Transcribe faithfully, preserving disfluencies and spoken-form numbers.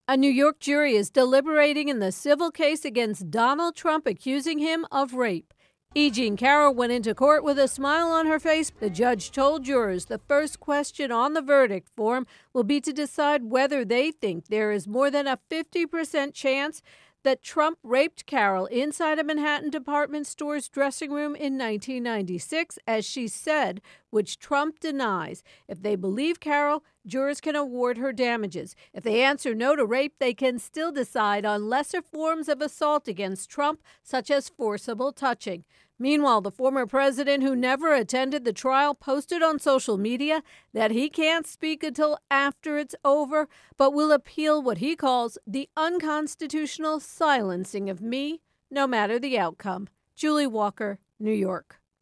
A New York jury is deliberating in the civil case against Donald Trump, accusing him of rape. E. Jean Carroll went into court with a smile on her face. The judge told jurors the first question on the verdict form will be to decide whether they think there is more than a fifty percent chance that Trump raped Carroll inside a Manhattan department store's dressing room in nineteen ninety-six, as she said, which Trump denies. If they believe Carroll, jurors can award her damages. If they answer no to rape, they can still decide on lesser forms of assault against Trump, such as forcible touching. Meanwhile, the former president, who never attended the trial, posted on social media that he can't speak until after it's over, but will appeal what he calls the unconstitutional silencing of me, no matter the outcome. Julie Walker, New York.